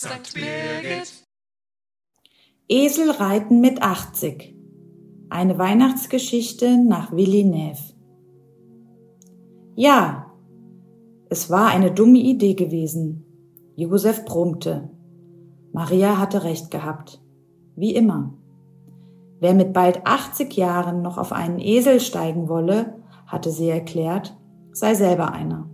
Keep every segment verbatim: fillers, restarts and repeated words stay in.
Sankt Birgit. Esel reiten mit achtzig. Eine Weihnachtsgeschichte nach Willi Neff. Ja, es war eine dumme Idee gewesen. Josef brummte. Maria hatte recht gehabt. Wie immer. Wer mit bald achtzig Jahren noch auf einen Esel steigen wolle, hatte sie erklärt, sei selber einer.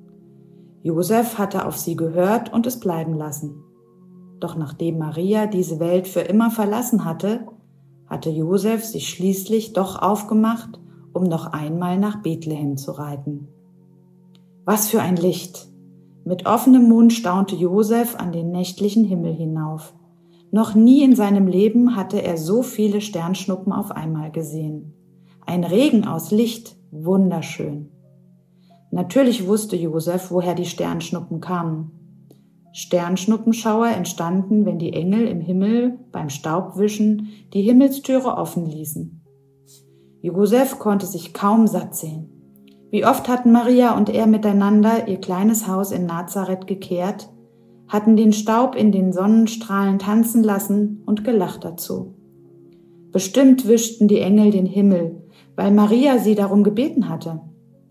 Josef hatte auf sie gehört und es bleiben lassen. Doch nachdem Maria diese Welt für immer verlassen hatte, hatte Josef sich schließlich doch aufgemacht, um noch einmal nach Bethlehem zu reiten. Was für ein Licht! Mit offenem Mund staunte Josef an den nächtlichen Himmel hinauf. Noch nie in seinem Leben hatte er so viele Sternschnuppen auf einmal gesehen. Ein Regen aus Licht, wunderschön. Natürlich wusste Josef, woher die Sternschnuppen kamen. Sternschnuppenschauer entstanden, wenn die Engel im Himmel beim Staubwischen die Himmelstüre offen ließen. Josef konnte sich kaum satt sehen. Wie oft hatten Maria und er miteinander ihr kleines Haus in Nazareth gekehrt, hatten den Staub in den Sonnenstrahlen tanzen lassen und gelacht dazu. Bestimmt wischten die Engel den Himmel, weil Maria sie darum gebeten hatte,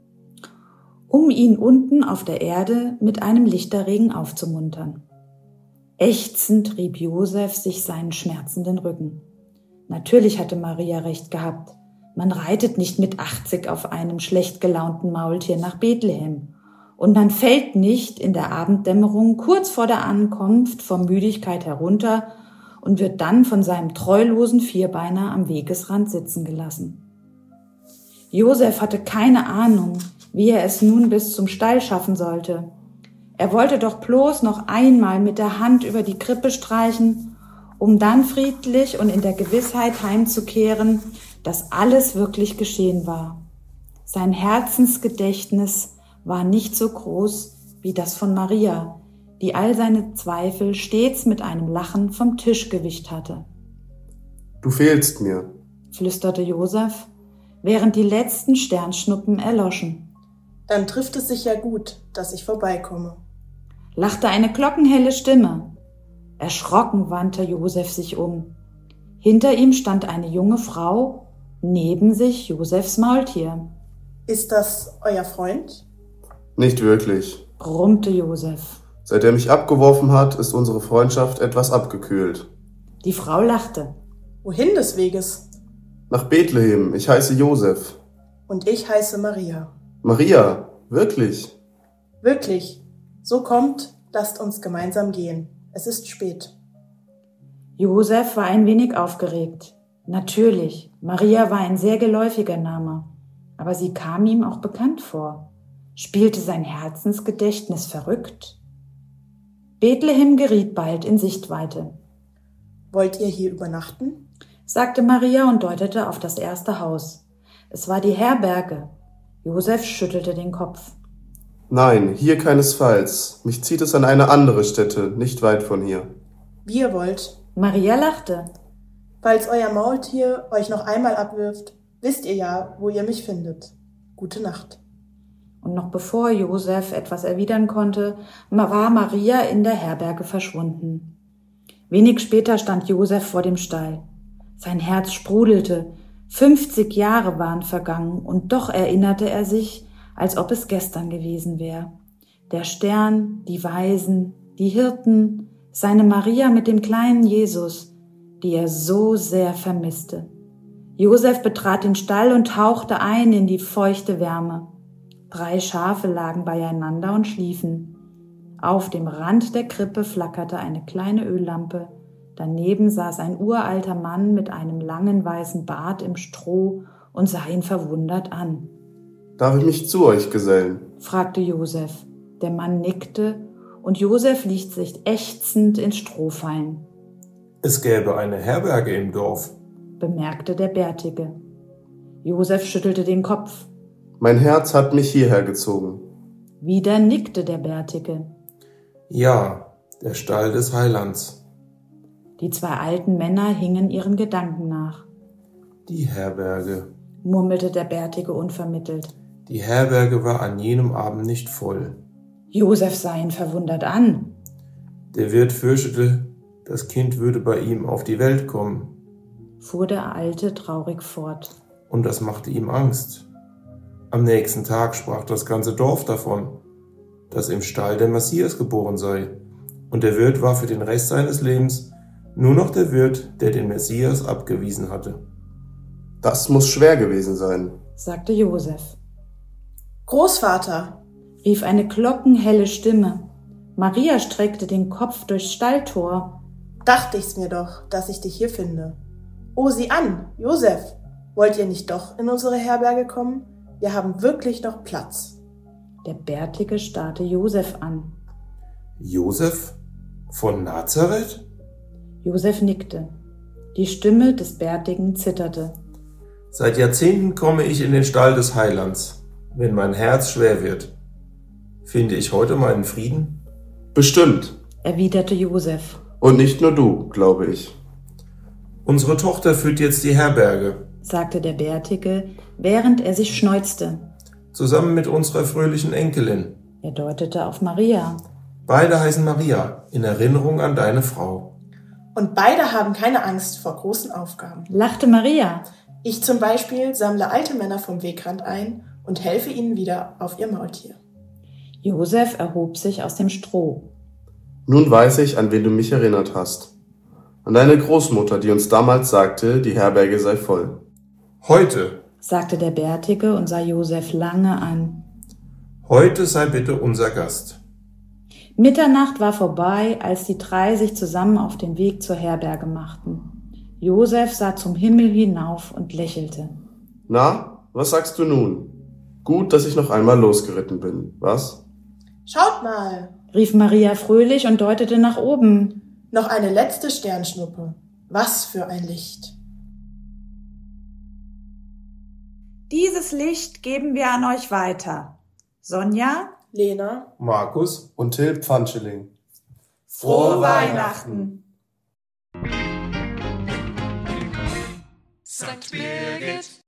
um ihn unten auf der Erde mit einem Lichterregen aufzumuntern. Ächzend rieb Josef sich seinen schmerzenden Rücken. Natürlich hatte Maria recht gehabt. Man reitet nicht mit achtzig auf einem schlecht gelaunten Maultier nach Bethlehem. Und man fällt nicht in der Abenddämmerung kurz vor der Ankunft vor Müdigkeit herunter und wird dann von seinem treulosen Vierbeiner am Wegesrand sitzen gelassen. Josef hatte keine Ahnung, wie er es nun bis zum Stall schaffen sollte. Er wollte doch bloß noch einmal mit der Hand über die Krippe streichen, um dann friedlich und in der Gewissheit heimzukehren, dass alles wirklich geschehen war. Sein Herzensgedächtnis war nicht so groß wie das von Maria, die all seine Zweifel stets mit einem Lachen vom Tisch gewischt hatte. Du fehlst mir, flüsterte Josef, während die letzten Sternschnuppen erloschen. Dann trifft es sich ja gut, dass ich vorbeikomme, lachte eine glockenhelle Stimme. Erschrocken wandte Josef sich um. Hinter ihm stand eine junge Frau, neben sich Josefs Maultier. Ist das euer Freund? Nicht wirklich, brummte Josef. Seit er mich abgeworfen hat, ist unsere Freundschaft etwas abgekühlt. Die Frau lachte. Wohin des Weges? Nach Bethlehem, ich heiße Josef. Und ich heiße Maria. Maria, wirklich? Wirklich. So kommt, lasst uns gemeinsam gehen. Es ist spät. Josef war ein wenig aufgeregt. Natürlich, Maria war ein sehr geläufiger Name, aber sie kam ihm auch bekannt vor. Spielte sein Herzensgedächtnis verrückt? Bethlehem geriet bald in Sichtweite. Wollt ihr hier übernachten? Sagte Maria und deutete auf das erste Haus. Es war die Herberge. Josef schüttelte den Kopf. Nein, hier keinesfalls. Mich zieht es an eine andere Stätte, nicht weit von hier. Wie ihr wollt. Maria lachte. Falls euer Maultier euch noch einmal abwirft, wisst ihr ja, wo ihr mich findet. Gute Nacht. Und noch bevor Josef etwas erwidern konnte, war Maria in der Herberge verschwunden. Wenig später stand Josef vor dem Stall. Sein Herz sprudelte. Fünfzig Jahre waren vergangen und doch erinnerte er sich, als ob es gestern gewesen wäre. Der Stern, die Weisen, die Hirten, seine Maria mit dem kleinen Jesus, die er so sehr vermisste. Josef betrat den Stall und tauchte ein in die feuchte Wärme. Drei Schafe lagen beieinander und schliefen. Auf dem Rand der Krippe flackerte eine kleine Öllampe. Daneben saß ein uralter Mann mit einem langen weißen Bart im Stroh und sah ihn verwundert an. Darf ich mich zu euch gesellen? Fragte Josef. Der Mann nickte und Josef ließ sich ächzend ins Stroh fallen. Es gäbe eine Herberge im Dorf, bemerkte der Bärtige. Josef schüttelte den Kopf. Mein Herz hat mich hierher gezogen. Wieder nickte der Bärtige. Ja, der Stall des Heilands. Die zwei alten Männer hingen ihren Gedanken nach. Die Herberge, murmelte der Bärtige unvermittelt. Die Herberge war an jenem Abend nicht voll. Josef sah ihn verwundert an. Der Wirt fürchtete, das Kind würde bei ihm auf die Welt kommen. Fuhr der Alte traurig fort. Und das machte ihm Angst. Am nächsten Tag sprach das ganze Dorf davon, dass im Stall der Messias geboren sei. Und der Wirt war für den Rest seines Lebens nur noch der Wirt, der den Messias abgewiesen hatte. Das muss schwer gewesen sein, sagte Josef. Großvater, rief eine glockenhelle Stimme. Maria streckte den Kopf durchs Stalltor. dachte ich's mir doch, dass ich dich hier finde. Oh, sieh an, Josef, wollt ihr nicht doch in unsere Herberge kommen? Wir haben wirklich noch Platz. Der Bärtige starrte Josef an. Josef von Nazareth? Josef nickte. Die Stimme des Bärtigen zitterte. Seit Jahrzehnten komme ich in den Stall des Heilands, wenn mein Herz schwer wird. Finde ich heute meinen Frieden? Bestimmt. Erwiderte Josef. Und nicht nur du, glaube ich. Unsere Tochter führt jetzt die Herberge, sagte der Bärtige, während er sich schneuzte. zusammen mit unserer fröhlichen Enkelin. Er deutete auf Maria. Beide heißen Maria, in Erinnerung an deine Frau. Und beide haben keine Angst vor großen Aufgaben. Lachte Maria. Ich zum Beispiel sammle alte Männer vom Wegrand ein und helfe ihnen wieder auf ihr Maultier. Josef erhob sich aus dem Stroh. Nun weiß ich, an wen du mich erinnert hast. An deine Großmutter, die uns damals sagte, die Herberge sei voll. Heute, sagte der Bärtige und sah Josef lange an. heute sei bitte unser Gast. Mitternacht war vorbei, als die drei sich zusammen auf den Weg zur Herberge machten. Josef sah zum Himmel hinauf und lächelte. Na, was sagst du nun? Gut, dass ich noch einmal losgeritten bin, was? Schaut mal, rief Maria fröhlich und deutete nach oben. noch eine letzte Sternschnuppe. Was für ein Licht. Dieses Licht geben wir an euch weiter. Sonja? Lena, Markus, Und Till Pfannschilling. Frohe Weihnachten! Sankt Birgit,